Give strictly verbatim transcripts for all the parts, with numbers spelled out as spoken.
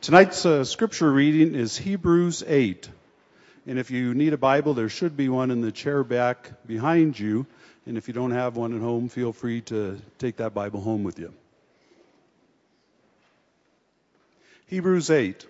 Tonight's uh, scripture reading is Hebrews eight. And if you need a Bible, there should be one in the chair back behind you. And if you don't have one at home, feel free to take that Bible home with you. Hebrews eight.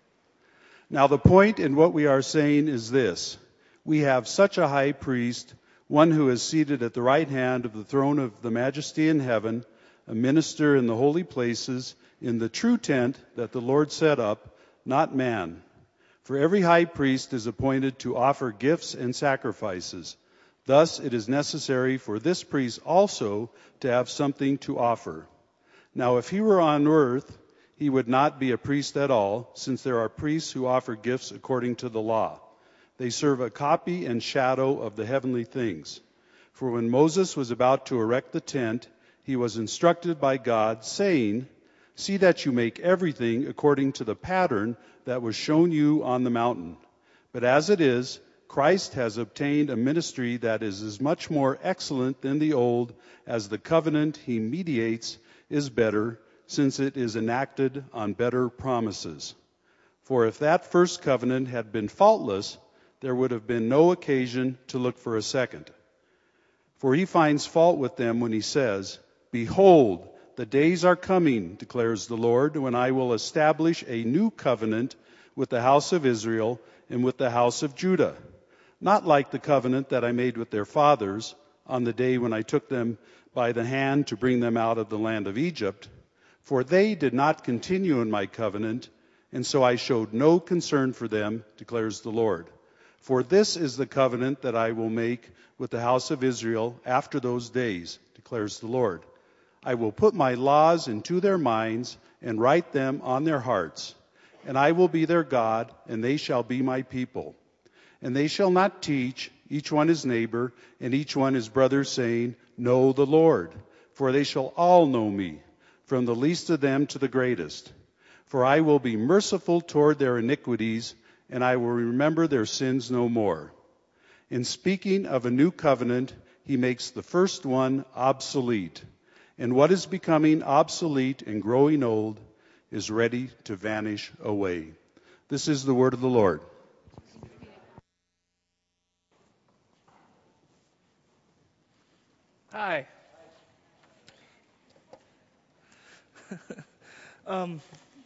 Now the point in what we are saying is this. We have such a high priest, one who is seated at the right hand of the throne of the majesty in heaven, a minister in the holy places, in the true tent that the Lord set up, not man. For every high priest is appointed to offer gifts and sacrifices. Thus it is necessary for this priest also to have something to offer. Now if he were on earth, he would not be a priest at all, since there are priests who offer gifts according to the law. They serve a copy and shadow of the heavenly things. For when Moses was about to erect the tent, he was instructed by God, saying, "See that you make everything according to the pattern that was shown you on the mountain. But as it is, Christ has obtained a ministry that is as much more excellent than the old, as the covenant he mediates is better, since it is enacted on better promises. For if that first covenant had been faultless, there would have been no occasion to look for a second. For he finds fault with them when he says, 'Behold, the days are coming, declares the Lord, when I will establish a new covenant with the house of Israel and with the house of Judah, not like the covenant that I made with their fathers on the day when I took them by the hand to bring them out of the land of Egypt. For they did not continue in my covenant, and so I showed no concern for them, declares the Lord. For this is the covenant that I will make with the house of Israel after those days, declares the Lord. I will put my laws into their minds and write them on their hearts. And I will be their God, and they shall be my people. And they shall not teach, each one his neighbor, and each one his brother, saying, Know the Lord. For they shall all know me, from the least of them to the greatest. For I will be merciful toward their iniquities, and I will remember their sins no more. In speaking of a new covenant, he makes the first one obsolete. And what is becoming obsolete and growing old is ready to vanish away. This is the word of the Lord. Hi. um,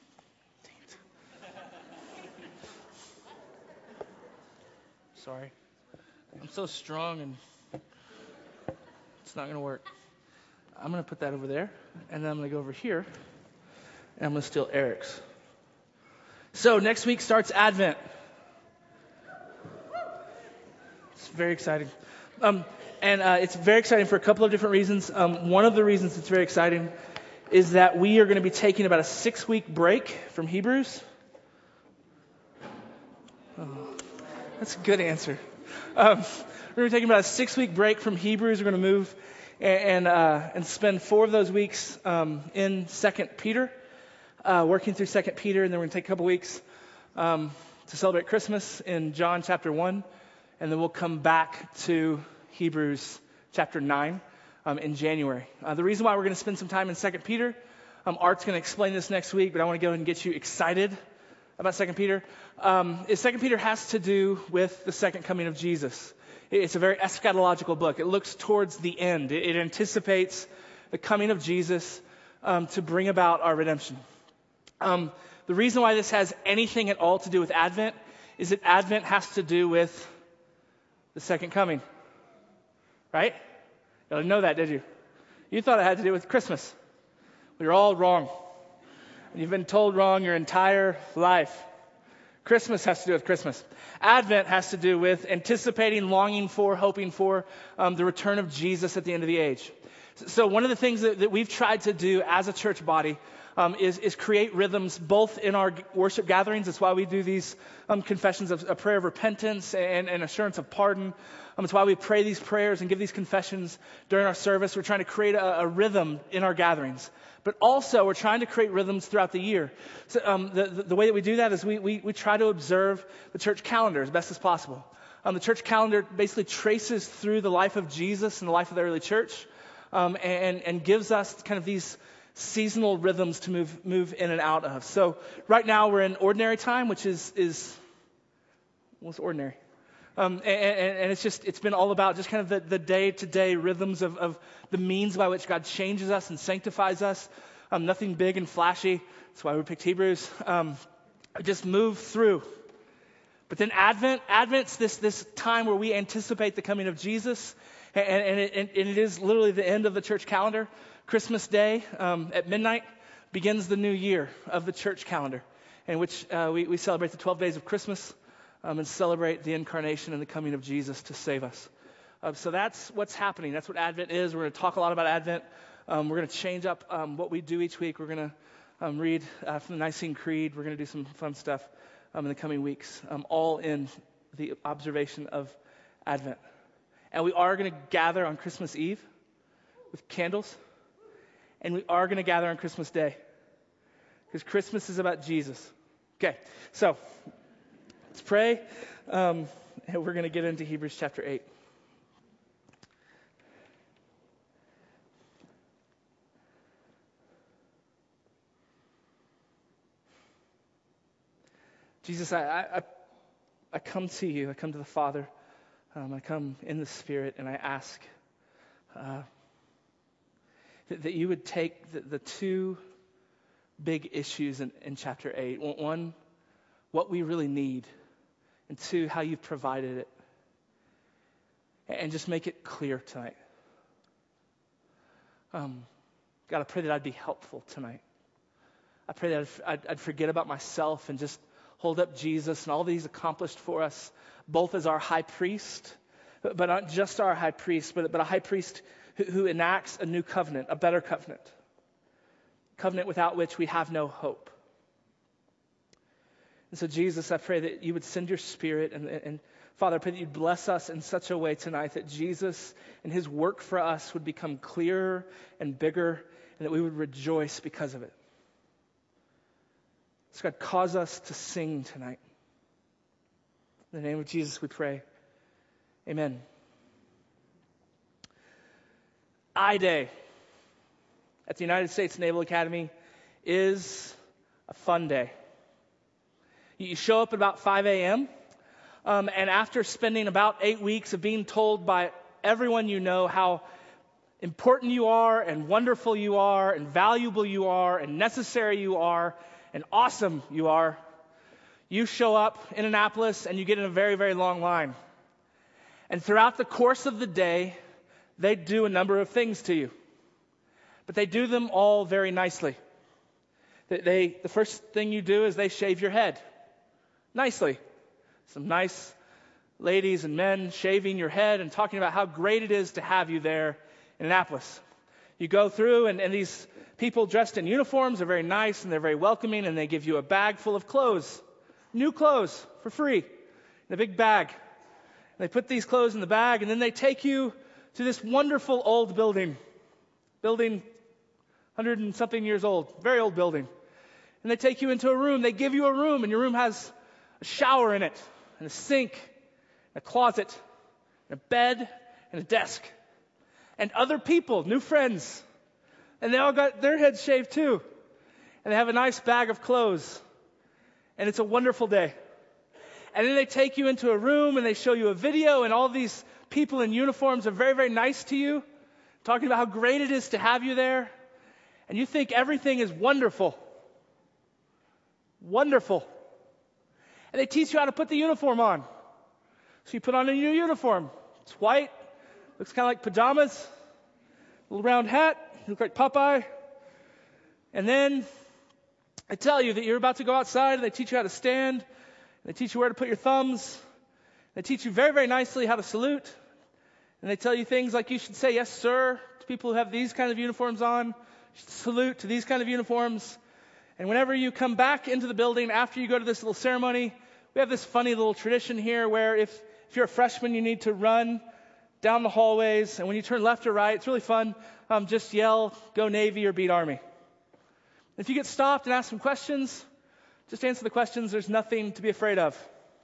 sorry. I'm so strong and it's not going to work. I'm going to put that over there, and then I'm going to go over here, and I'm going to steal Eric's. So next week starts Advent. It's very exciting. Um, and uh, it's very exciting for a couple of different reasons. Um, one of the reasons it's very exciting is that we are going to be taking about a six-week break from Hebrews. Oh, that's a good answer. Um, we're going to be taking about a six-week break from Hebrews. We're going to move and uh, and spend four of those weeks um, in Second Peter, uh, working through Second Peter, and then we're going to take a couple weeks um, to celebrate Christmas in John chapter one, and then we'll come back to Hebrews chapter nine um, in January. Uh, the reason why we're going to spend some time in Second Peter, um, Art's going to explain this next week, but I want to go ahead and get you excited about Second Peter, um, is Second Peter has to do with the second coming of Jesus. It's a very eschatological book. It looks towards the end. It, it anticipates the coming of Jesus um, to bring about our redemption. Um, the reason why this has anything at all to do with Advent is that Advent has to do with the second coming. Right? You didn't know that, did you? You thought it had to do with Christmas. Well, you're all wrong. You've been told wrong your entire life. Christmas has to do with Christmas. Advent has to do with anticipating, longing for, hoping for um, the return of Jesus at the end of the age. So one of the things that, that we've tried to do as a church body um, is, is create rhythms both in our worship gatherings. That's why we do these um, confessions of a prayer of repentance and, and assurance of pardon. Um, it's why we pray these prayers and give these confessions during our service. We're trying to create a, a rhythm in our gatherings. But also, we're trying to create rhythms throughout the year. So um, the, the, the way that we do that is we, we, we try to observe the church calendar as best as possible. Um, the church calendar basically traces through the life of Jesus and the life of the early church um, and, and gives us kind of these seasonal rhythms to move move in and out of. So right now we're in ordinary time, which is is what's ordinary? Um, and, and, and it's just, it's been all about just kind of the, the day-to-day rhythms of, of the means by which God changes us and sanctifies us. Um, nothing big and flashy. That's why we picked Hebrews. Um, just move through. But then Advent, Advent's this, this time where we anticipate the coming of Jesus. And, and, it, and it is literally the end of the church calendar. Christmas Day um, at midnight begins the new year of the church calendar, in which uh, we, we celebrate the twelve days of Christmas. Um, and celebrate the incarnation and the coming of Jesus to save us. Uh, so that's what's happening. That's what Advent is. We're going to talk a lot about Advent. Um, we're going to change up um, what we do each week. We're going to um, read uh, from the Nicene Creed. We're going to do some fun stuff um, in the coming weeks, um, all in the observation of Advent. And we are going to gather on Christmas Eve with candles. And we are going to gather on Christmas Day, because Christmas is about Jesus. Okay, so let's pray, um, and we're going to get into Hebrews chapter eight. Jesus, I, I, I come to you, I come to the Father, um, I come in the Spirit, and I ask uh, that, that you would take the, the two big issues in, in chapter eight. One, what we really need, and two, how you've provided it, and just make it clear tonight. Um, God, I pray that I'd be helpful tonight. I pray that I'd, I'd, I'd forget about myself and just hold up Jesus and all that he's accomplished for us, both as our high priest, but, but not just our high priest, but, but a high priest who, who enacts a new covenant, a better covenant, covenant without which we have no hope. And so, Jesus, I pray that you would send your Spirit, and, and Father, I pray that you'd bless us in such a way tonight that Jesus and his work for us would become clearer and bigger, and that we would rejoice because of it. So God, cause us to sing tonight. In the name of Jesus we pray. Amen. I-Day at the United States Naval Academy is a fun day. You show up at about five a.m., um, and after spending about eight weeks of being told by everyone you know how important you are and wonderful you are and valuable you are and necessary you are and awesome you are, you show up in Annapolis and you get in a very, very long line. And throughout the course of the day, they do a number of things to you. But they do them all very nicely. They, they the first thing you do is they shave your head. Nicely. Some nice ladies and men shaving your head and talking about how great it is to have you there in Annapolis. You go through, and, and these people dressed in uniforms are very nice, and they're very welcoming, and they give you a bag full of clothes, new clothes for free, in a big bag. And they put these clothes in the bag, and then they take you to this wonderful old building, building hundred and something years old, very old building. And they take you into a room. They give you a room, and your room has a shower in it, and a sink, and a closet, and a bed, and a desk. And other people, new friends. And they all got their heads shaved too. And they have a nice bag of clothes. And it's a wonderful day. And then they take you into a room and they show you a video, and all these people in uniforms are very, very nice to you, talking about how great it is to have you there. And you think everything is wonderful. Wonderful. And they teach you how to put the uniform on. So you put on a new uniform. It's white. Looks kind of like pajamas. Little round hat. You look like Popeye. And then they tell you that you're about to go outside, and they teach you how to stand. And they teach you where to put your thumbs. They teach you very, very nicely how to salute. And they tell you things like you should say yes, sir, to people who have these kind of uniforms on. You should salute to these kind of uniforms. And whenever you come back into the building after you go to this little ceremony, we have this funny little tradition here where if, if you're a freshman, you need to run down the hallways. And when you turn left or right, it's really fun. Um, just yell, go Navy or beat Army. If you get stopped and ask some questions, just answer the questions. There's nothing to be afraid of.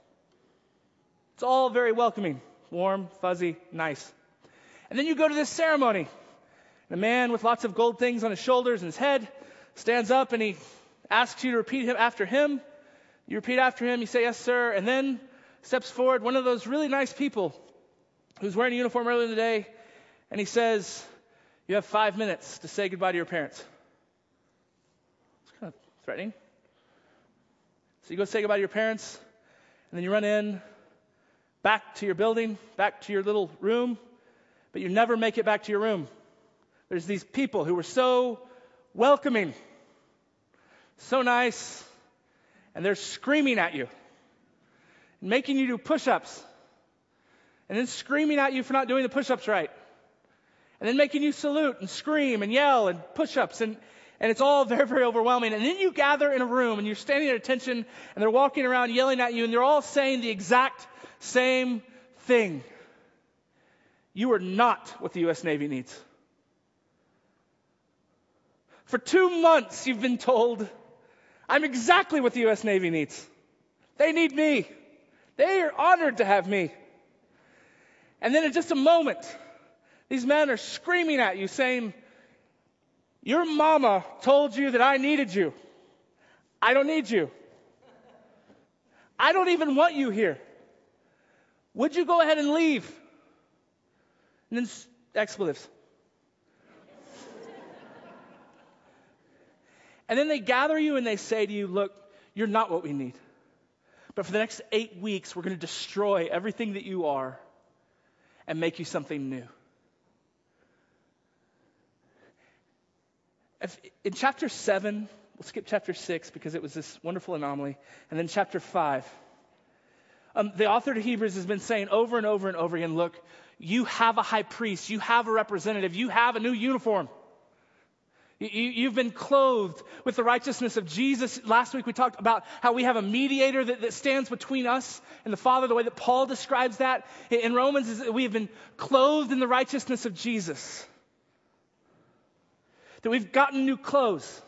It's all very welcoming, warm, fuzzy, nice. And then you go to this ceremony. And a man with lots of gold things on his shoulders and his head stands up and he asks you to repeat him after him. You repeat after him, you say, yes, sir. And then steps forward one of those really nice people who's wearing a uniform earlier in the day, and he says, you have five minutes to say goodbye to your parents. It's kind of threatening. So you go say goodbye to your parents, and then you run in, back to your building, back to your little room, but you never make it back to your room. There's these people who were so welcoming, so nice, and they're screaming at you, making you do push-ups, and then screaming at you for not doing the push-ups right, and then making you salute and scream and yell and push-ups, and, and it's all very, very overwhelming. And then you gather in a room, and you're standing at attention, and they're walking around yelling at you, and they're all saying the exact same thing. You are not what the U S Navy needs. For two months, you've been told, I'm exactly what the U S Navy needs. They need me. They are honored to have me. And then in just a moment, these men are screaming at you saying, your mama told you that I needed you. I don't need you. I don't even want you here. Would you go ahead and leave? And then expletives. And then they gather you and they say to you, look, you're not what we need. But for the next eight weeks, we're going to destroy everything that you are and make you something new. If, in chapter seven, we'll skip chapter six because it was this wonderful anomaly. And then chapter five. Um, the author to Hebrews has been saying over and over and over again, look, you have a high priest, you have a representative, you have a new uniform. You, you, you've been clothed with the righteousness of Jesus. Last week we talked about how we have a mediator that, that stands between us and the Father, the way that Paul describes that. In Romans, is that we have been clothed in the righteousness of Jesus. That we've gotten new clothes.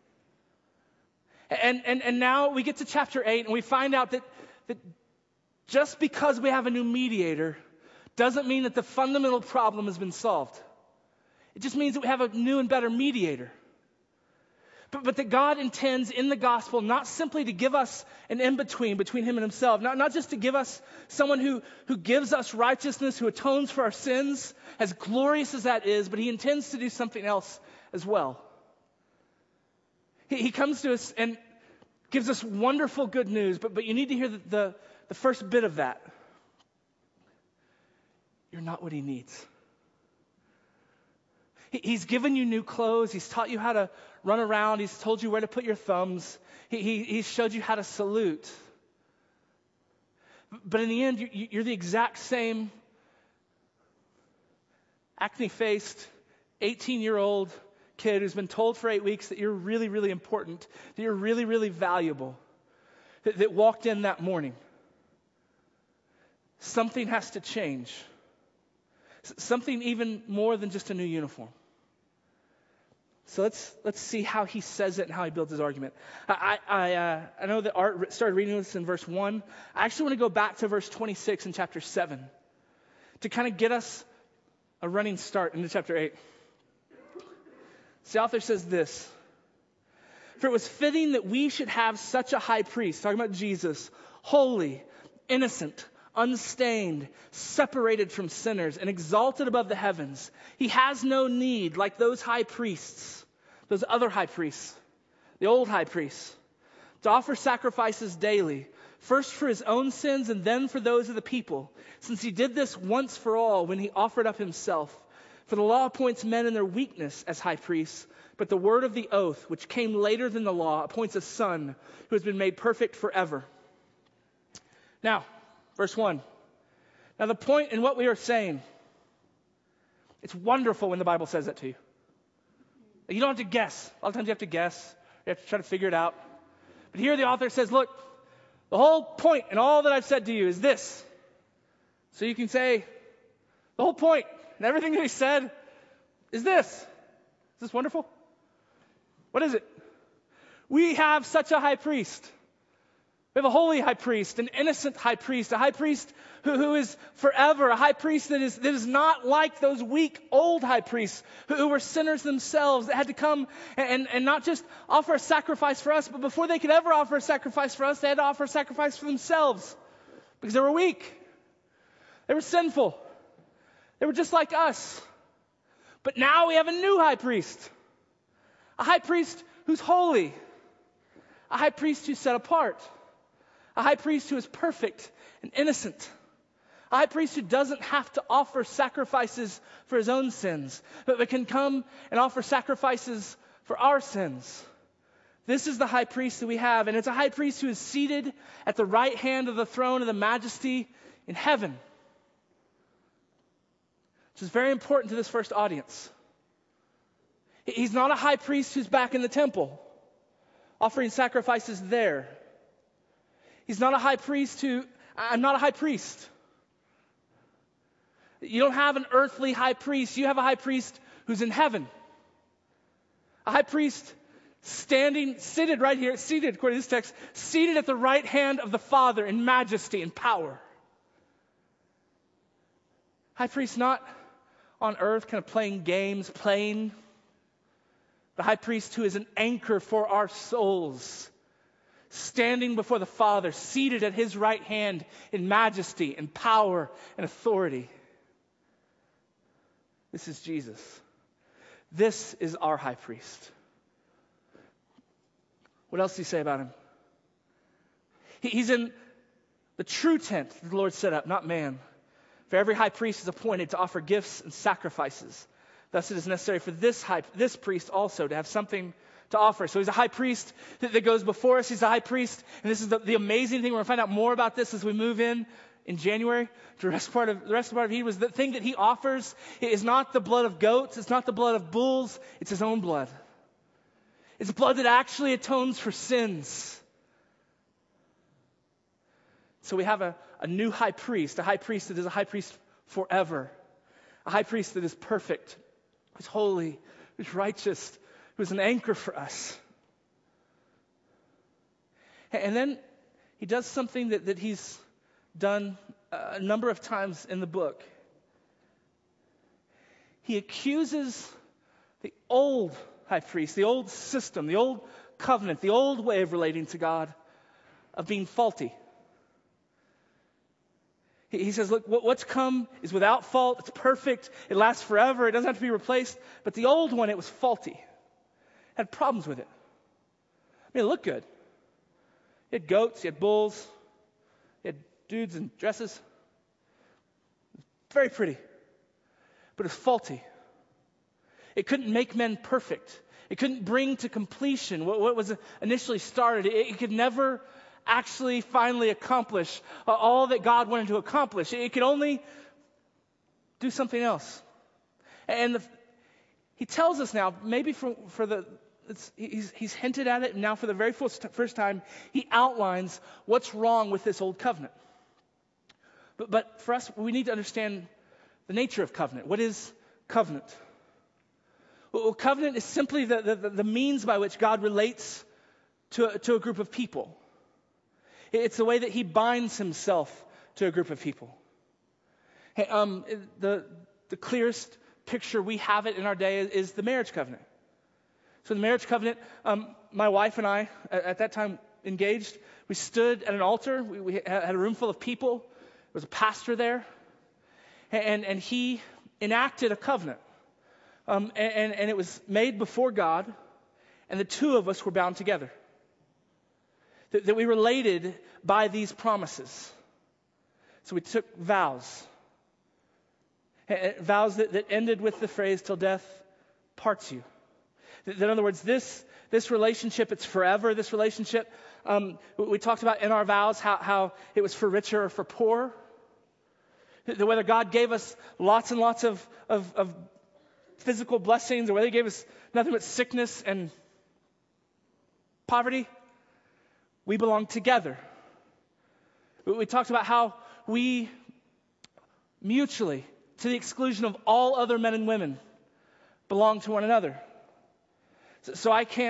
And, and, and now we get to chapter eight and we find out that, that just because we have a new mediator doesn't mean that the fundamental problem has been solved. It just means that we have a new and better mediator. But, but that God intends in the gospel not simply to give us an in-between between him and himself, not, not just to give us someone who, who gives us righteousness, who atones for our sins, as glorious as that is, but he intends to do something else as well. He, he comes to us and gives us wonderful good news, but, but you need to hear the, the, the first bit of that. You're not what he needs. He, he's given you new clothes. He's taught you how to run around. He's told you where to put your thumbs. He, he, he showed you how to salute. But in the end, you, you're the exact same acne-faced, eighteen-year-old kid who's been told for eight weeks that you're really, really important, that you're really, really valuable, that, that walked in that morning. Something has to change. Something even more than just a new uniform. So let's let's see how he says it and how he builds his argument. I I, uh, I know that Art started reading this in verse one. I actually want to go back to verse twenty-six in chapter seven to kind of get us a running start into chapter eight. So the author says this: for it was fitting that we should have such a high priest, talking about Jesus, holy, innocent, unstained, separated from sinners, and exalted above the heavens. He has no need, like those high priests, those other high priests, the old high priests, to offer sacrifices daily, first for his own sins and then for those of the people, since he did this once for all when he offered up himself. For the law appoints men in their weakness as high priests, but the word of the oath, which came later than the law, appoints a son who has been made perfect forever. Now, verse one. Now the point in what we are saying, it's wonderful when the Bible says that to you. You don't have to guess. A lot of times you have to guess. You have to try to figure it out. But here the author says, look, the whole point in all that I've said to you is this. So you can say, the whole point and everything that he said is this. Is this wonderful? What is it? We have such a high priest. We have a holy high priest, an innocent high priest, a high priest who, who is forever, a high priest that is, that is not like those weak old high priests who, who were sinners themselves, that had to come and, and not just offer a sacrifice for us, but before they could ever offer a sacrifice for us, they had to offer a sacrifice for themselves because they were weak. They were sinful. They were just like us. But now we have a new high priest, a high priest who's holy, a high priest who's set apart, a high priest who is perfect and innocent, a high priest who doesn't have to offer sacrifices for his own sins, but can come and offer sacrifices for our sins. This is the high priest that we have, and it's a high priest who is seated at the right hand of the throne of the majesty in heaven, which is very important to this first audience. He's not a high priest who's back in the temple, offering sacrifices there. He's not a high priest who, I'm not a high priest. You don't have an earthly high priest. You have a high priest who's in heaven. A high priest standing, seated right here, seated, according to this text, seated at the right hand of the Father in majesty and power. High priest not on earth kind of playing games, playing. The high priest who is an anchor for our souls, standing before the Father, seated at his right hand in majesty and power and authority. This is Jesus. This is our high priest. What else does he say about him? He, he's in the true tent that the Lord set up, not man. For every high priest is appointed to offer gifts and sacrifices. Thus it is necessary for this high, this priest also to have something to offer. So he's a high priest that, that goes before us. He's a high priest. And this is the, the amazing thing. We're going to find out more about this as we move in in January. The rest part of the rest part of Hebrews, the thing that he offers is not the blood of goats. It's not the blood of bulls. It's his own blood. It's blood that actually atones for sins. So we have a, a new high priest, a high priest that is a high priest forever. A high priest that is perfect, who's holy, who's righteous, who's an anchor for us. And then he does something that, that he's done a number of times in the book. He accuses the old high priest, the old system, the old covenant, the old way of relating to God, of being faulty. He says, look, what's come is without fault. It's perfect. It lasts forever. It doesn't have to be replaced. But the old one, it was faulty. Had problems with it. I mean, it looked good. You had goats. You had bulls. You had dudes in dresses. Very pretty. But it was faulty. It couldn't make men perfect. It couldn't bring to completion what, what was initially started. It, it could never actually finally accomplish uh, all that God wanted to accomplish. It, it could only do something else. And the, he tells us now, maybe for, for the, it's, he's, he's hinted at it, and now for the very first, first time, he outlines what's wrong with this old covenant. But, but for us, we need to understand the nature of covenant. What is covenant? Well, covenant is simply the, the, the means by which God relates to a, to a group of people. It's the way that he binds himself to a group of people. Hey, um, the, the clearest picture we have it in our day is, is the marriage covenant. So the marriage covenant, um, my wife and I, at, at that time engaged, we stood at an altar. We, we had a room full of people. There was a pastor there. And, and he enacted a covenant. Um, and, and it was made before God, and the two of us were bound together. That, that we related by these promises. So we took vows. And vows that, that ended with the phrase, till death parts you. That, that in other words, this, this relationship, it's forever. This relationship, um, we talked about in our vows how, how it was for richer or for poor. That, that whether God gave us lots and lots of, of, of physical blessings, or whether he gave us nothing but sickness and poverty, we belong together. We talked about how we mutually, to the exclusion of all other men and women, belong to one another. So, so I can't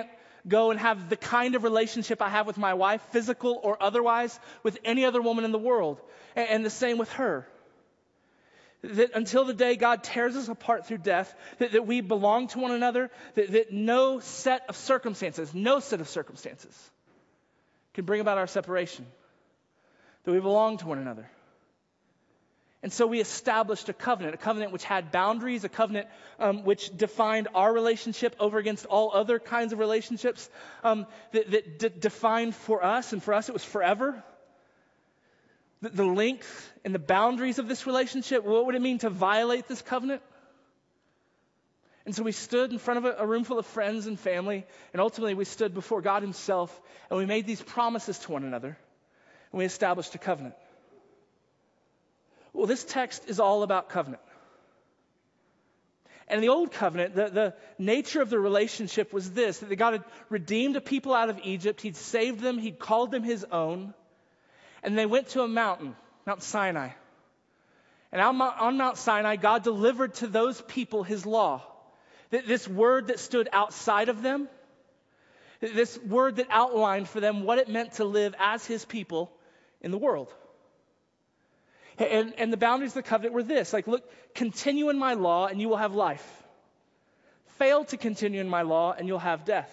go and have the kind of relationship I have with my wife, physical or otherwise, with any other woman in the world. And, and the same with her. That until the day God tears us apart through death, that, that we belong to one another, that, that no set of circumstances, no set of circumstances can bring about our separation. That we belong to one another. And so we established a covenant, a covenant which had boundaries, a covenant um, which defined our relationship over against all other kinds of relationships, um, that, that d- defined for us, and for us it was forever, the, the length and the boundaries of this relationship. What would it mean to violate this covenant? And so we stood in front of a, a room full of friends and family, and ultimately we stood before God himself, and we made these promises to one another, and we established a covenant. Well, this text is all about covenant. And in the old covenant, the, the nature of the relationship was this, that God had redeemed a people out of Egypt. He'd saved them. He'd called them his own. And they went to a mountain, Mount Sinai. And on Mount, on Mount Sinai, God delivered to those people his law. This word that stood outside of them, this word that outlined for them what it meant to live as his people in the world. And, and the boundaries of the covenant were this, like, look, continue in my law and you will have life. Fail to continue in my law and you'll have death.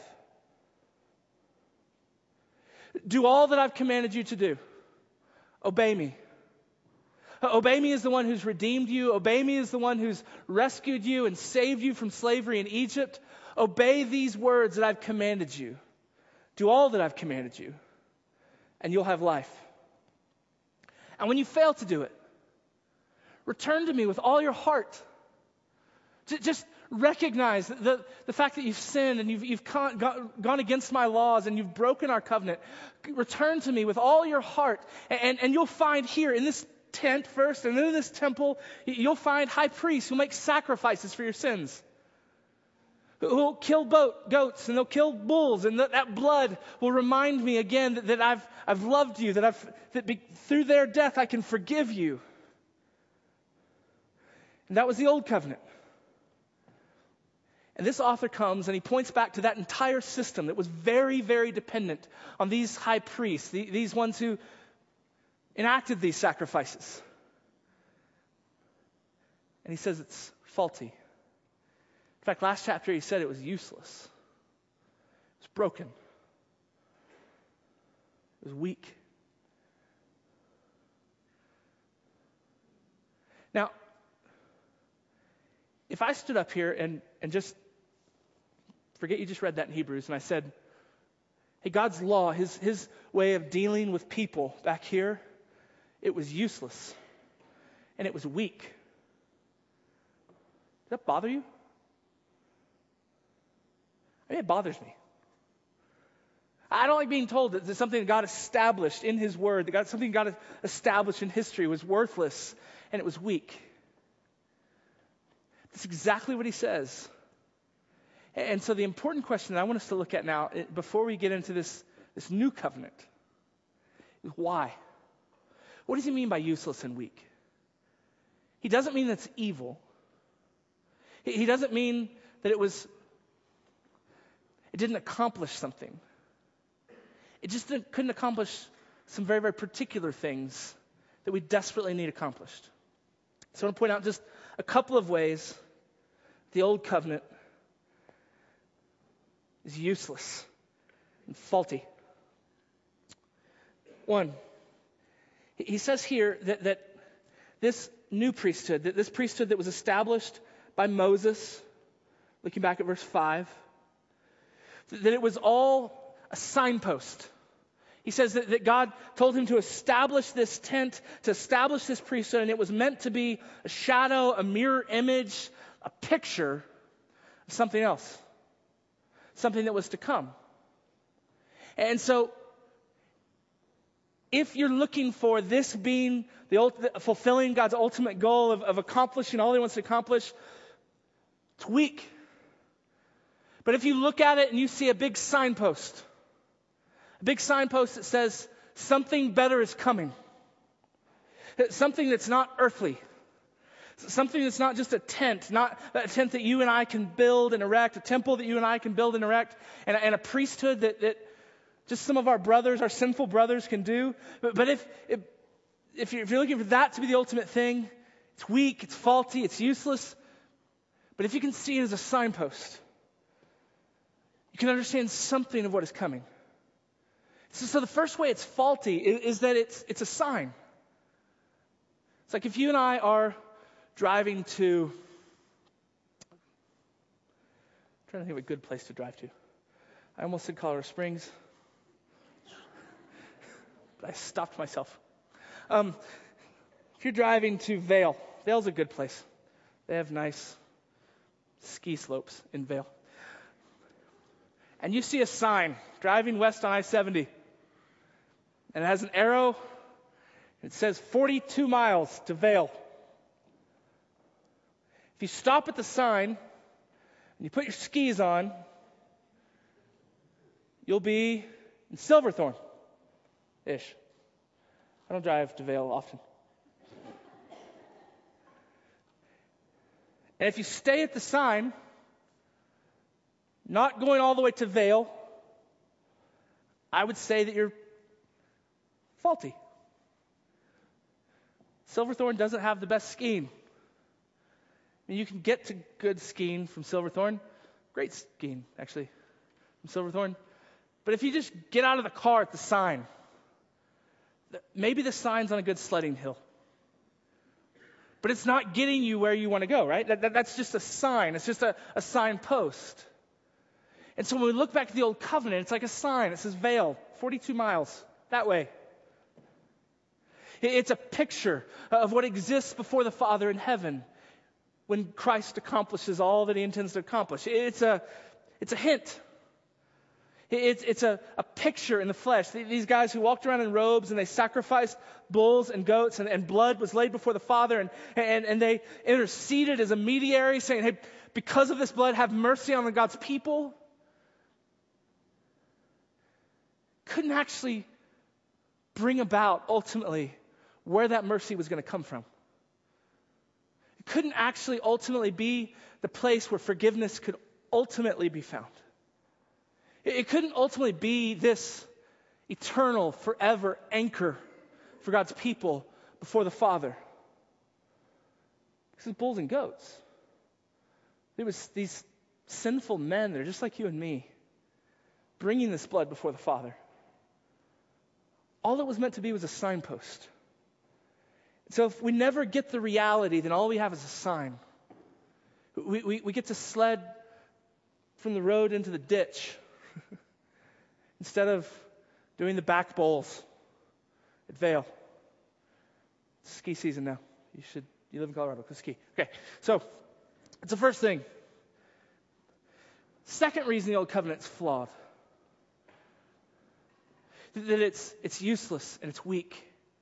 Do all that I've commanded you to do. Obey me. Obey me as the one who's redeemed you. Obey me as the one who's rescued you and saved you from slavery in Egypt. Obey these words that I've commanded you. Do all that I've commanded you and you'll have life. And when you fail to do it, return to me with all your heart. Just recognize the, the fact that you've sinned and you've, you've con, gone against my laws and you've broken our covenant. Return to me with all your heart. And, and you'll find here in this tent first and in this temple, you'll find high priests who make sacrifices for your sins. Who'll kill boat, goats and they'll kill bulls, and that, that blood will remind me again that, that I've I've loved you, that I've that be, through their death I can forgive you. And that was the old covenant. And this author comes and he points back to that entire system that was very, very dependent on these high priests, the, these ones who enacted these sacrifices. And he says it's faulty. In fact, last chapter he said it was useless. It was broken. It was weak. Now, if I stood up here and, and just, forget you just read that in Hebrews, and I said, hey, God's law, his, his way of dealing with people back here, it was useless. And it was weak. Does that bother you? I mean, it bothers me. I don't like being told that there's something that God established in his word, that God, something God established in history was worthless and it was weak. That's exactly what he says. And so the important question that I want us to look at now, before we get into this, this new covenant, is why? What does he mean by useless and weak? He doesn't mean that's evil. He doesn't mean that it was It didn't accomplish something. It just didn't, couldn't accomplish some very, very particular things that we desperately need accomplished. So I want to point out just a couple of ways the old covenant is useless and faulty. One, he says here that, that this new priesthood, that this priesthood that was established by Moses, looking back at verse five, that it was all a signpost. He says that, that God told him to establish this tent, to establish this priesthood, and it was meant to be a shadow, a mirror image, a picture of something else. Something that was to come. And so, if you're looking for this being the ult- fulfilling God's ultimate goal of, of accomplishing all he wants to accomplish, it's weak. But if you look at it and you see a big signpost, a big signpost that says something better is coming, something that's not earthly, Something that's not just a tent, not a tent that you and I can build and erect, a temple that you and I can build and erect, and, and a priesthood that, that just some of our brothers, our sinful brothers, can do. But, but if, if, if, you're, if you're looking for that to be the ultimate thing, it's weak, it's faulty, it's useless. But if you can see it as a signpost, you can understand something of what is coming. So, so the first way it's faulty is, is that it's, it's a sign. It's like if you and I are driving to, I'm trying to think of a good place to drive to. I almost said Colorado Springs, but I stopped myself. Um, if you're driving to Vail, Vail's a good place. They have nice ski slopes in Vail. And you see a sign driving west on I seventy, and it has an arrow, and it says forty-two miles to Vail. If you stop at the sign and you put your skis on, you'll be in Silverthorne-ish. I don't drive to Vail often. And if you stay at the sign, not going all the way to Vail, I would say that you're faulty. Silverthorne doesn't have the best skiing. I mean, you can get to good skiing from Silverthorne. Great skiing, actually, from Silverthorne. But if you just get out of the car at the sign, maybe the sign's on a good sledding hill. But it's not getting you where you want to go, right? That, that, that's just a sign. It's just a, a signpost. And so when we look back at the Old Covenant, it's like a sign. It says Vail, forty-two miles, that way. It, it's a picture of what exists before the Father in heaven when Christ accomplishes all that he intends to accomplish. It's a, it's a hint. It's, it's a, a picture in the flesh. These guys who walked around in robes and they sacrificed bulls and goats and, and blood was laid before the Father and, and, and they interceded as a mediator saying, hey, because of this blood, have mercy on the God's people. Couldn't actually bring about ultimately where that mercy was going to come from. It couldn't actually ultimately be the place where forgiveness could ultimately be found. It couldn't ultimately be this eternal, forever anchor for God's people before the Father. This is bulls and goats. It was these sinful men that are just like you and me, bringing this blood before the Father. All it was meant to be was a signpost. So if we never get the reality, then all we have is a sign. We, we, we get to sled from the road into the ditch instead of doing the back bowls at Vail. It's ski season now. You should, you live in Colorado, go ski. Okay, so it's the first thing. Second reason the Old Covenant's flawed. That it's it's useless and it's weak.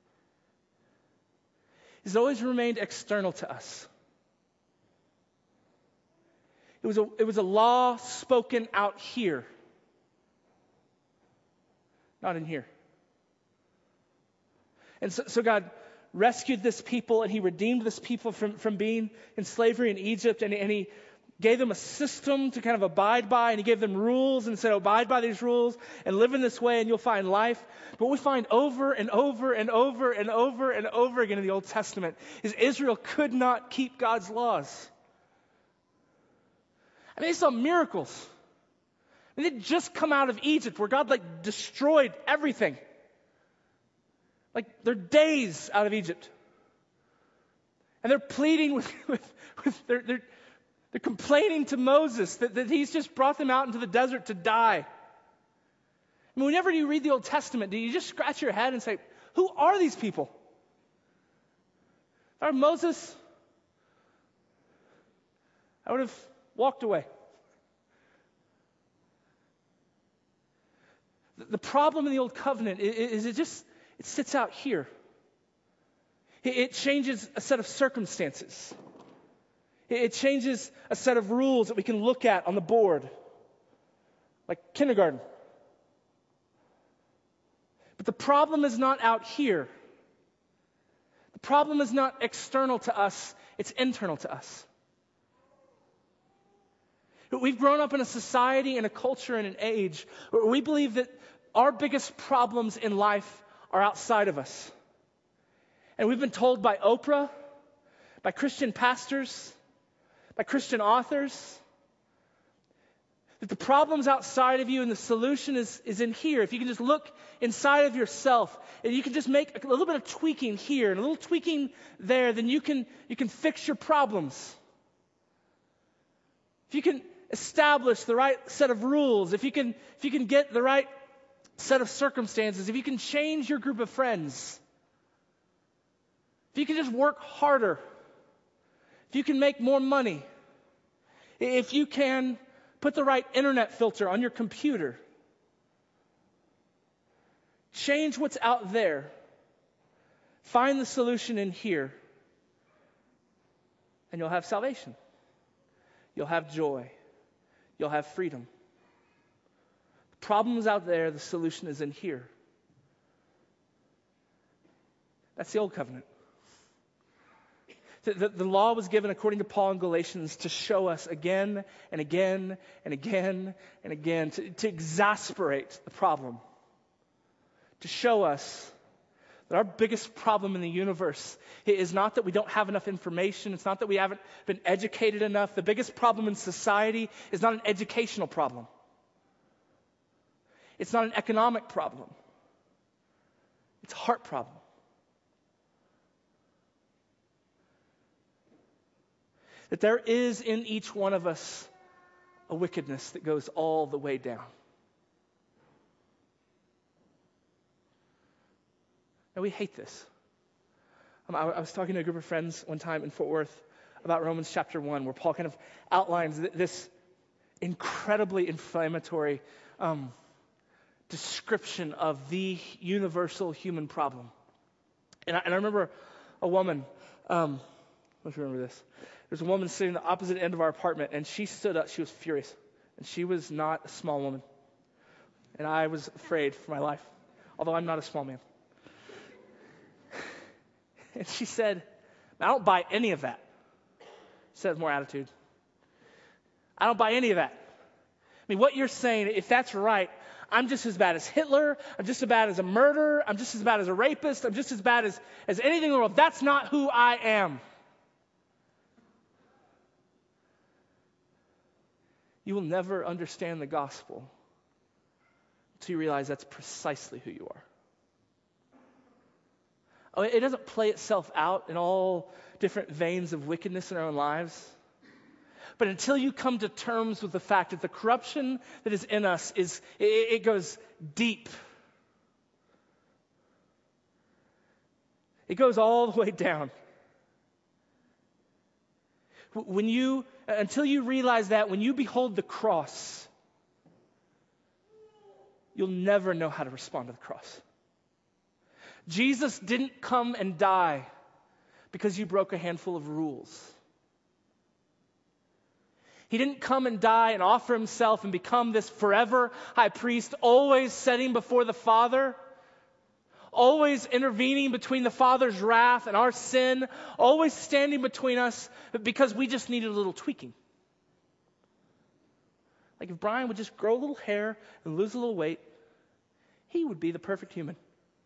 It's always remained external to us. It was a, it was a law spoken out here, not in here. And so, so God rescued this people and he redeemed this people from, from being in slavery in Egypt, and, and he gave them a system to kind of abide by, and he gave them rules and said, abide by these rules and live in this way and you'll find life. But what we find over and over and over and over and over again in the Old Testament is Israel could not keep God's laws. I mean, they saw miracles. I mean, they'd just come out of Egypt where God like destroyed everything. Like they're days out of Egypt. And they're pleading with, with, with their, their They're complaining to Moses that, that he's just brought them out into the desert to die. I mean, whenever you read the Old Testament, do you just scratch your head and say, who are these people? If I were Moses, I would have walked away. The, the problem in the Old Covenant is, is it just, it sits out here. It, it changes a set of circumstances. It changes a set of rules that we can look at on the board, like kindergarten. But the problem is not out here. The problem is not external to us, it's internal to us. We've grown up in a society and a culture and an age where we believe that our biggest problems in life are outside of us. And we've been told by Oprah, by Christian pastors, by Christian authors, that the problem's outside of you and the solution is, is in here. If you can just look inside of yourself and you can just make a little bit of tweaking here and a little tweaking there, then you can, you can fix your problems. If you can establish the right set of rules, if you can, if you can get the right set of circumstances, if you can change your group of friends, if you can just work harder, if you can make more money, if you can put the right internet filter on your computer, change what's out there, find the solution in here, and you'll have salvation. You'll have joy. You'll have freedom. The problem is out there, the solution is in here. That's the old covenant. The, the, the law was given, according to Paul in Galatians, to show us again and again and again and again, to, to exasperate the problem, to show us that our biggest problem in the universe is not that we don't have enough information. It's not that we haven't been educated enough. The biggest problem in society is not an educational problem. It's not an economic problem. It's a heart problem. That there is in each one of us a wickedness that goes all the way down. And we hate this. Um, I, I was talking to a group of friends one time in Fort Worth about Romans chapter one, where Paul kind of outlines th- this incredibly inflammatory um, description of the universal human problem. And I, and I remember a woman, um, let's remember this. There's a woman sitting at the opposite end of our apartment, and she stood up. She was furious. And she was not a small woman. And I was afraid for my life, although I'm not a small man. And she said, I don't buy any of that. She said with more attitude. I don't buy any of that. I mean, what you're saying, if that's right, I'm just as bad as Hitler. I'm just as bad as a murderer. I'm just as bad as a rapist. I'm just as bad as, as anything in the world. That's not who I am. You will never understand the gospel until you realize that's precisely who you are. Oh, it doesn't play itself out in all different veins of wickedness in our own lives. But until you come to terms with the fact that the corruption that is in us is, it, it goes deep. It goes all the way down. When you, until you realize that, when you behold the cross, you'll never know how to respond to the cross. Jesus didn't come and die because you broke a handful of rules. He didn't come and die and offer himself and become this forever high priest, always setting before the Father, always intervening between the Father's wrath and our sin, always standing between us because we just needed a little tweaking. Like if Brian would just grow a little hair and lose a little weight, he would be the perfect human.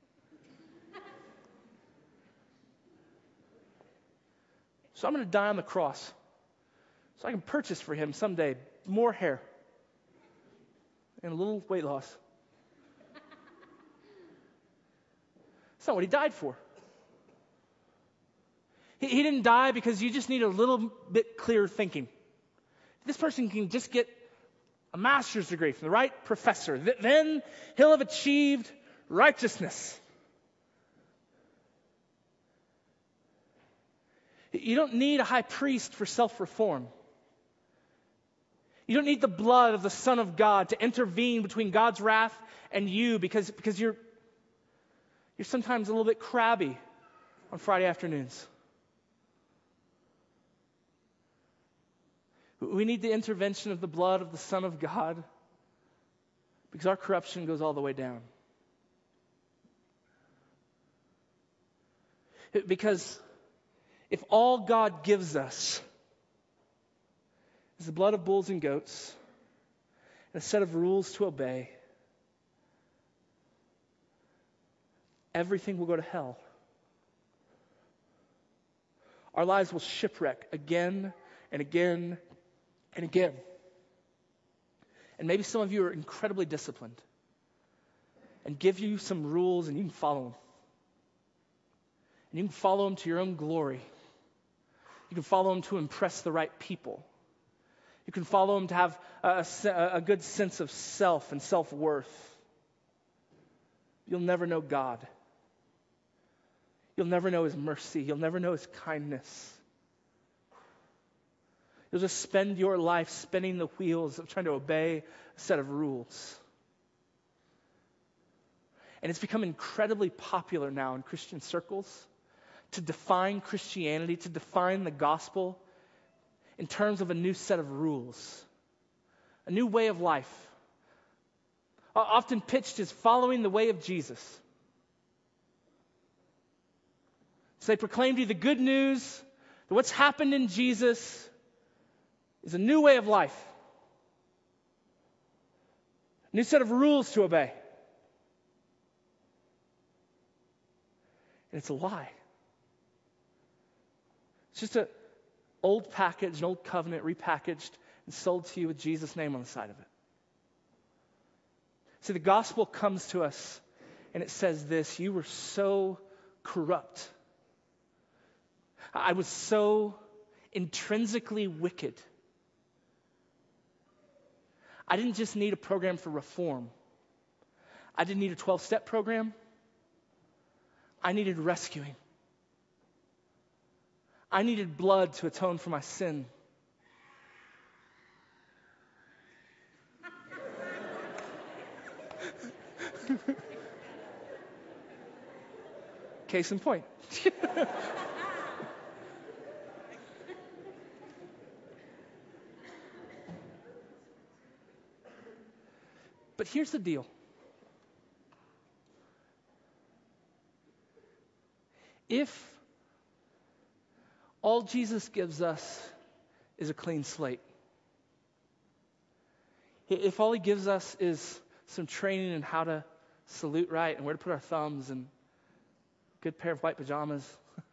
So I'm going to die on the cross so I can purchase for him someday more hair and a little weight loss. That's not what he died for. He, he didn't die because you just need a little bit clearer thinking. If this person can just get a master's degree from the right professor, th- then he'll have achieved righteousness. You don't need a high priest for self-reform. You don't need the blood of the Son of God to intervene between God's wrath and you because, because you're, you're sometimes a little bit crabby on Friday afternoons. We need the intervention of the blood of the Son of God because our corruption goes all the way down. Because if all God gives us is the blood of bulls and goats and a set of rules to obey, everything will go to hell. Our lives will shipwreck again and again and again. And maybe some of you are incredibly disciplined and give you some rules and you can follow them. And you can follow them to your own glory. You can follow them to impress the right people. You can follow them to have a, a, a good sense of self and self-worth. You'll never know God. You'll never know His mercy. You'll never know His kindness. You'll just spend your life spinning the wheels of trying to obey a set of rules. And it's become incredibly popular now in Christian circles to define Christianity, to define the gospel in terms of a new set of rules, a new way of life, often pitched as following the way of Jesus. So they proclaim to you the good news that what's happened in Jesus is a new way of life, a new set of rules to obey. And it's a lie. It's just an old package, an old covenant repackaged and sold to you with Jesus' name on the side of it. See, the gospel comes to us and it says this: you were so corrupt. I was so intrinsically wicked. I didn't just need a program for reform. I didn't need a twelve-step program. I needed rescuing. I needed blood to atone for my sin. Case in point. But here's the deal. If all Jesus gives us is a clean slate, if all He gives us is some training in how to salute right and where to put our thumbs and a good pair of white pajamas,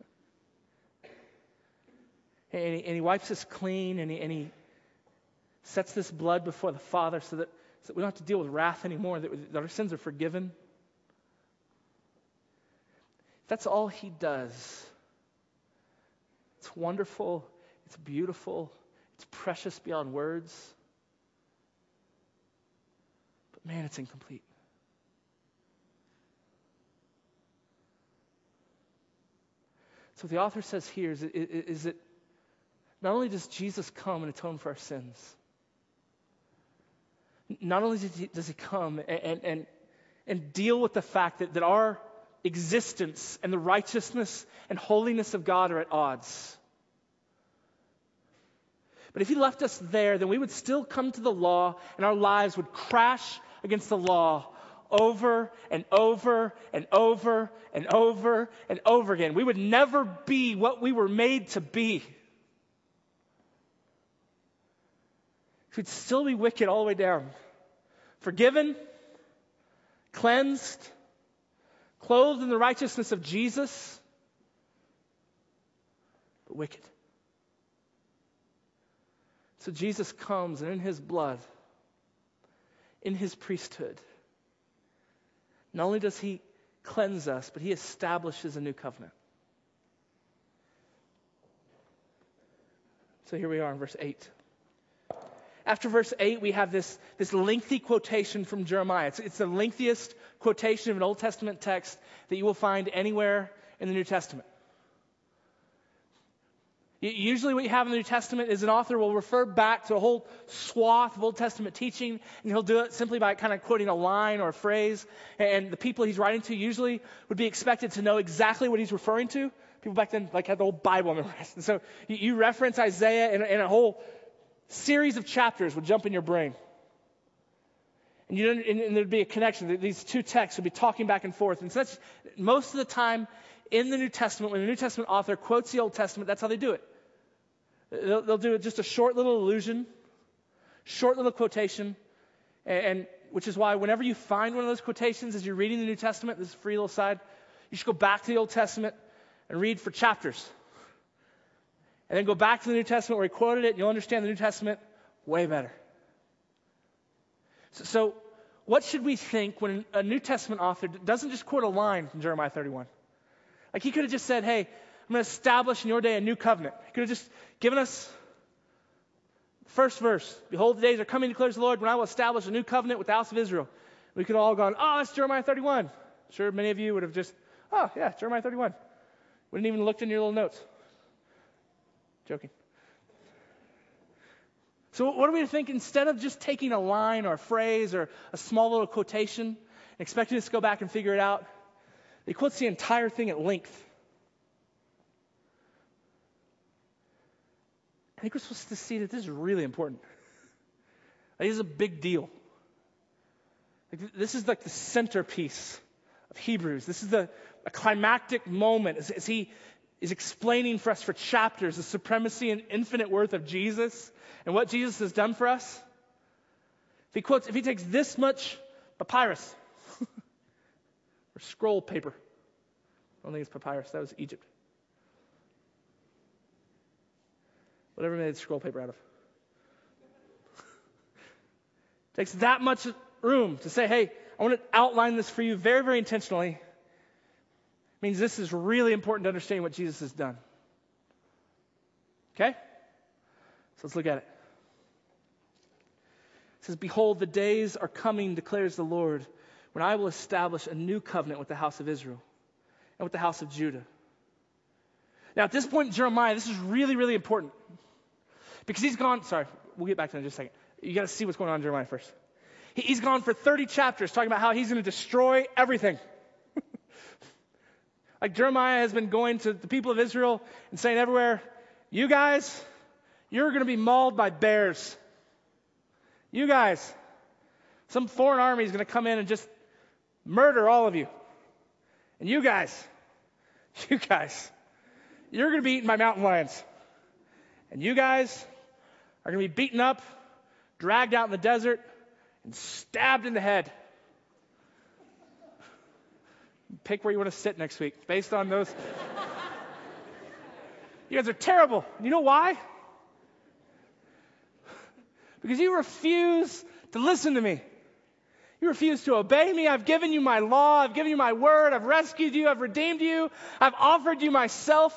and, he, and He wipes us clean and he, and he sets this blood before the Father so that, so that we don't have to deal with wrath anymore, that, that our sins are forgiven. That's all He does. It's wonderful. It's beautiful. It's precious beyond words. But man, it's incomplete. So what the author says here is, is that not only does Jesus come and atone for our sins, not only does He, does he come and, and, and deal with the fact that, that our existence and the righteousness and holiness of God are at odds. But if He left us there, then we would still come to the law and our lives would crash against the law over and over and over and over and over again. We would never be what we were made to be. We'd still be wicked all the way down. Forgiven, cleansed, clothed in the righteousness of Jesus, but wicked. So Jesus comes, and in His blood, in His priesthood, not only does He cleanse us, but He establishes a new covenant. So here we are in verse eight. After verse eight, we have this, this lengthy quotation from Jeremiah. It's, it's the lengthiest quotation of an Old Testament text that you will find anywhere in the New Testament. Usually what you have in the New Testament is an author will refer back to a whole swath of Old Testament teaching, and he'll do it simply by kind of quoting a line or a phrase. And the people he's writing to usually would be expected to know exactly what he's referring to. People back then like had the whole Bible memorized. And so you, you reference Isaiah, and, and a whole series of chapters would jump in your brain. And, you, and, and there'd be a connection. These two texts would be talking back and forth. And so that's most of the time in the New Testament, when the New Testament author quotes the Old Testament, that's how they do it. They'll, they'll do just a short little allusion, short little quotation, and, and which is why whenever you find one of those quotations as you're reading the New Testament, this is a free little side, you should go back to the Old Testament and read for chapters. And then go back to the New Testament where he quoted it, and you'll understand the New Testament way better. So, so what should we think when a New Testament author doesn't just quote a line from Jeremiah thirty-one? Like he could have just said, hey, I'm going to establish in your day a new covenant. He could have just given us the first verse. Behold, the days are coming, declares the Lord, when I will establish a new covenant with the house of Israel. We could have all gone, oh, that's Jeremiah thirty-one. Sure, many of you would have just, oh, yeah, Jeremiah thirty-one. Wouldn't even looked in your little notes. Joking. So what are we to think? Instead of just taking a line or a phrase or a small little quotation and expecting us to go back and figure it out, he quotes the entire thing at length. I think we're supposed to see that this is really important. Like, this is a big deal. Like, this is like the centerpiece of Hebrews. This is the a climactic moment as, as he is explaining for us for chapters the supremacy and infinite worth of Jesus and what Jesus has done for us. If he quotes, if he takes this much papyrus or scroll paper, I don't think it's papyrus, that was Egypt. Whatever made scroll paper out of. Takes that much room to say, hey, I want to outline this for you very, very intentionally. Means this is really important to understand what Jesus has done. Okay? So let's look at it. It says, behold, the days are coming, declares the Lord, when I will establish a new covenant with the house of Israel and with the house of Judah. Now, at this point in Jeremiah, this is really, really important. Because he's gone, sorry, we'll get back to that in just a second. You got to see what's going on in Jeremiah first. He, he's gone for thirty chapters talking about how he's going to destroy everything. Like Jeremiah has been going to the people of Israel and saying everywhere, you guys, you're going to be mauled by bears. You guys, some foreign army is going to come in and just murder all of you. And you guys, you guys, you're going to be eaten by mountain lions. And you guys are going to be beaten up, dragged out in the desert, and stabbed in the head. Pick where you want to sit next week based on those. You guys are terrible. You know why? Because you refuse to listen to me. You refuse to obey me. I've given you my law. I've given you my word. I've rescued you. I've redeemed you. I've offered you myself.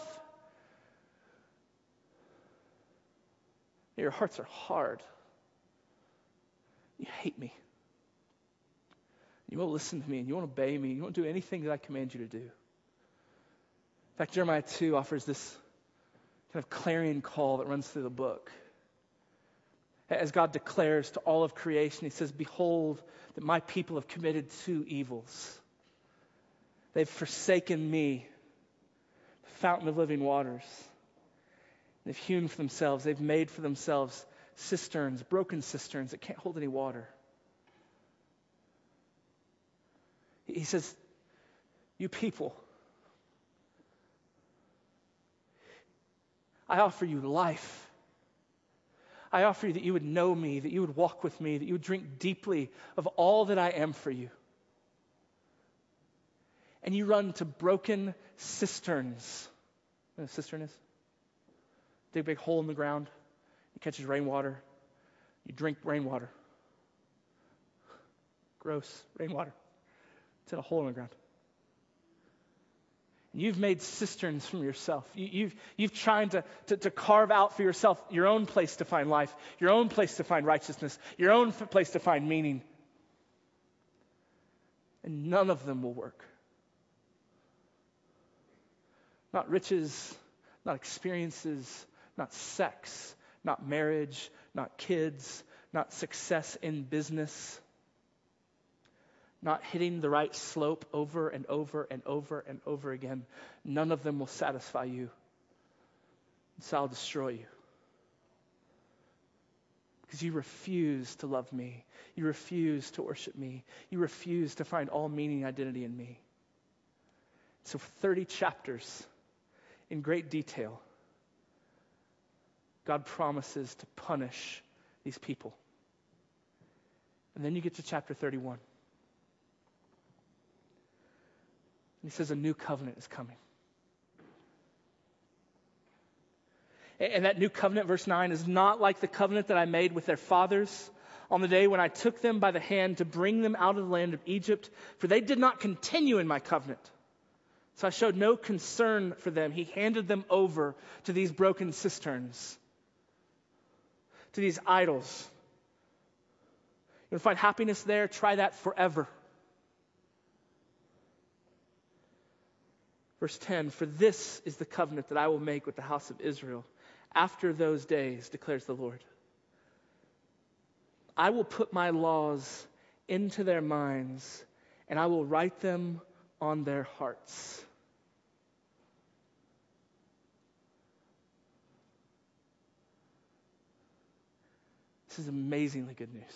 Your hearts are hard. You hate me. You won't listen to me, and you won't obey me. You won't do anything that I command you to do. In fact, Jeremiah two offers this kind of clarion call that runs through the book. As God declares to all of creation, he says, behold, that my people have committed two evils. They've forsaken me, the fountain of living waters. They've hewn for themselves, they've made for themselves cisterns, broken cisterns that can't hold any water. He says, you people, I offer you life. I offer you that you would know me, that you would walk with me, that you would drink deeply of all that I am for you. And you run to broken cisterns. You know what a cistern is? Dig a big hole in the ground. It catches rainwater. You drink rainwater. Gross rainwater. It's in a hole in the ground. You've made cisterns from yourself. You, you've, you've tried to, to, to carve out for yourself your own place to find life, your own place to find righteousness, your own f- place to find meaning. And none of them will work. Not riches, not experiences, not sex, not marriage, not kids, not success in business. Not hitting the right slope over and over and over and over again. None of them will satisfy you. So I'll destroy you. Because you refuse to love me. You refuse to worship me. You refuse to find all meaning and identity in me. So for thirty chapters, in great detail, God promises to punish these people. And then you get to chapter thirty-one. And he says a new covenant is coming. And that new covenant, verse nine, is not like the covenant that I made with their fathers on the day when I took them by the hand to bring them out of the land of Egypt, for they did not continue in my covenant. So I showed no concern for them. He handed them over to these broken cisterns, to these idols. You want to find happiness there? Try that forever. Verse ten, for this is the covenant that I will make with the house of Israel after those days, declares the Lord. I will put my laws into their minds, and I will write them on their hearts. This is amazingly good news.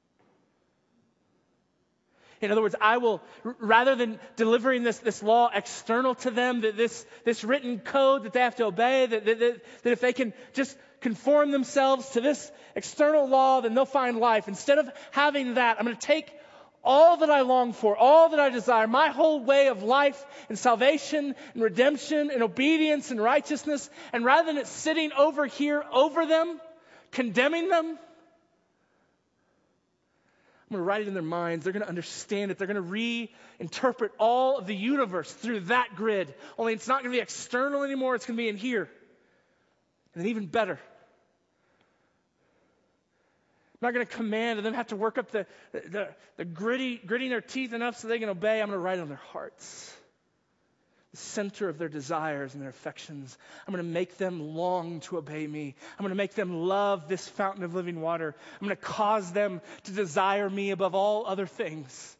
In other words, I will, rather than delivering this, this law external to them, that this, this written code that they have to obey, that, that, that, that if they can just conform themselves to this external law, then they'll find life. Instead of having that, I'm going to take all that I long for, all that I desire, my whole way of life and salvation and redemption and obedience and righteousness, and rather than it sitting over here over them, condemning them, I'm going to write it in their minds. They're going to understand it. They're going to reinterpret all of the universe through that grid. Only it's not going to be external anymore. It's going to be in here. And then even better, I'm not going to command and then have to work up the, the, the gritty, gritting their teeth enough so they can obey. I'm going to write it on their hearts. The center of their desires and their affections. I'm going to make them long to obey me. I'm going to make them love this fountain of living water. I'm going to cause them to desire me above all other things.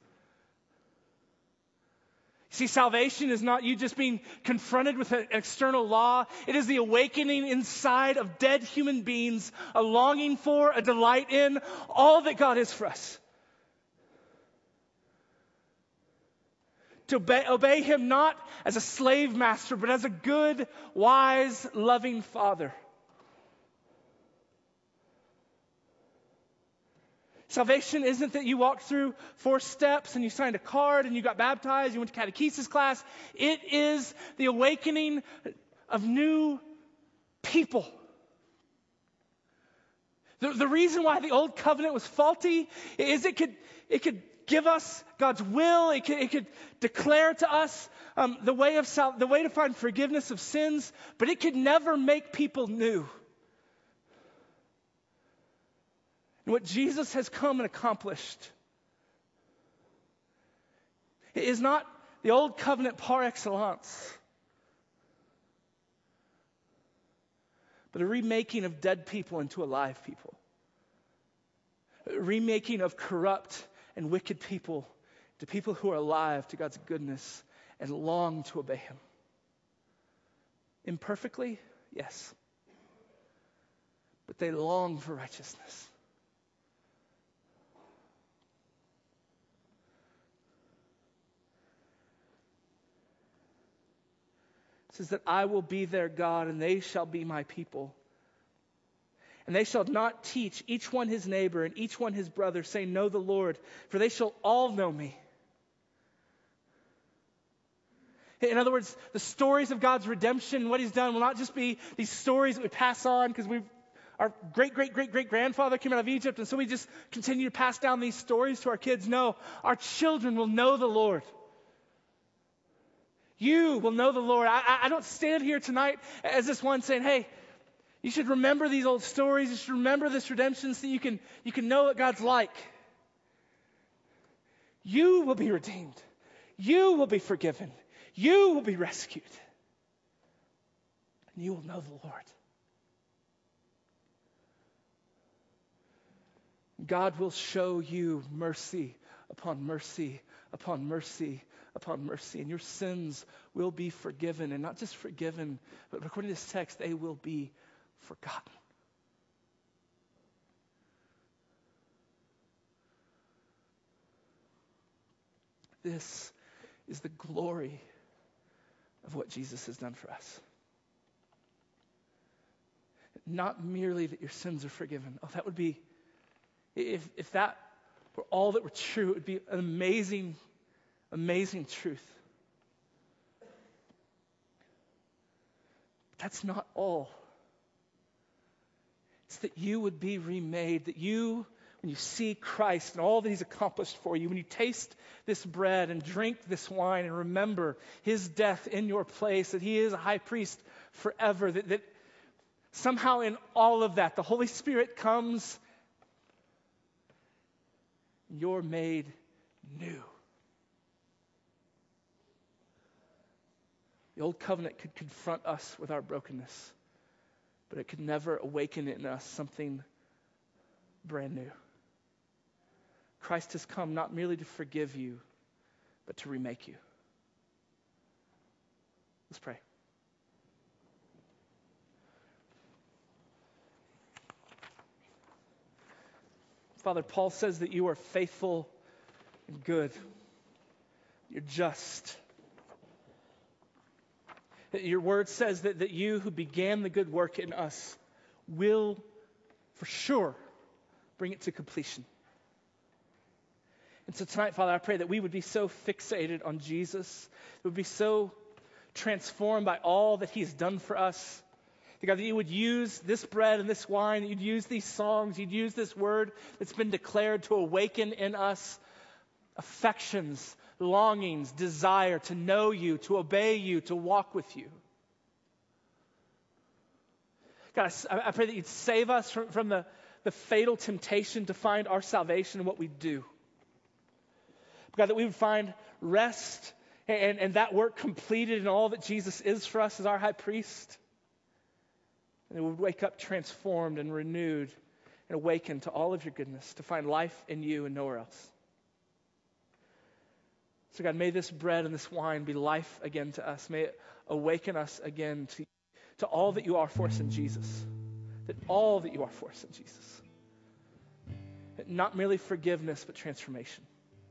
See, salvation is not you just being confronted with an external law. It is the awakening inside of dead human beings, a longing for, a delight in all that God is for us. To obey, obey him not as a slave master, but as a good, wise, loving father. Salvation isn't that you walked through four steps and you signed a card and you got baptized, you went to catechesis class. It is the awakening of new people. The, the reason why the old covenant was faulty is it could, it could give us God's will. It could, it could declare to us um, the way of sal- the way to find forgiveness of sins, but it could never make people new. And what Jesus has come and accomplished is not the old covenant par excellence, but a remaking of dead people into alive people. A remaking of corrupt and wicked people to people who are alive to God's goodness and long to obey him. Imperfectly, yes. But they long for righteousness. It says that I will be their God and they shall be my people. And they shall not teach each one his neighbor and each one his brother, saying, know the Lord, for they shall all know me. In other words, the stories of God's redemption, what he's done, will not just be these stories that we pass on because we've our great, great, great, great grandfather came out of Egypt, and so we just continue to pass down these stories to our kids. No, our children will know the Lord. You will know the Lord. I, I don't stand here tonight as this one saying, hey, you should remember these old stories. You should remember this redemption so you can, you can know what God's like. You will be redeemed. You will be forgiven. You will be rescued. And you will know the Lord. God will show you mercy upon mercy upon mercy upon mercy. And your sins will be forgiven. And not just forgiven, but according to this text, they will be forgotten. This is the glory of what Jesus has done for us. Not merely that your sins are forgiven. Oh, that would be, if, if that were all that were true, it would be an amazing, amazing truth. But that's not all. It's that you would be remade, that you, when you see Christ and all that he's accomplished for you, when you taste this bread and drink this wine and remember his death in your place, that he is a high priest forever, that, that somehow in all of that, the Holy Spirit comes, and you're made new. The old covenant could confront us with our brokenness, but it could never awaken in us something brand new. Christ has come not merely to forgive you, but to remake you. Let's pray. Father, Paul says that you are faithful and good. You're just. That your word says that, that you who began the good work in us will, for sure, bring it to completion. And so tonight, Father, I pray that we would be so fixated on Jesus, that we would be so transformed by all that he's done for us, that God, that you would use this bread and this wine, that you'd use these songs, you'd use this word that's been declared to awaken in us affections, longings, desire to know you, to obey you, to walk with you. God, I, I pray that you'd save us from, from the, the fatal temptation to find our salvation in what we do. God, that we would find rest and, and that work completed in all that Jesus is for us as our high priest. And we would wake up transformed and renewed and awakened to all of your goodness, to find life in you and nowhere else. So God, may this bread and this wine be life again to us. May it awaken us again to, to all that you are for us in Jesus. That all that you are for us in Jesus. That not merely forgiveness, but transformation.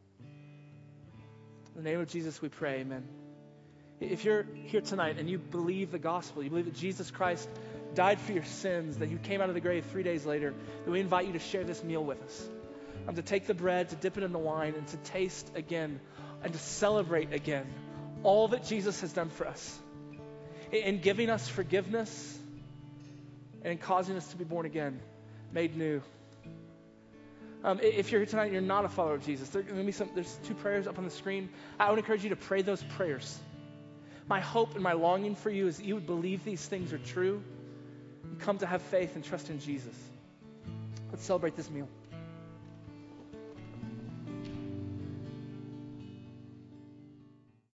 In the name of Jesus we pray, amen. If you're here tonight and you believe the gospel, you believe that Jesus Christ died for your sins, that you came out of the grave three days later, then we invite you to share this meal with us. Um, to take the bread, to dip it in the wine, and to taste again, and to celebrate again all that Jesus has done for us. In, in giving us forgiveness, and in causing us to be born again, made new. Um, if you're here tonight and you're not a follower of Jesus, there, be some, there's two prayers up on the screen. I would encourage you to pray those prayers. My hope and my longing for you is that you would believe these things are true, and come to have faith and trust in Jesus. Let's celebrate this meal.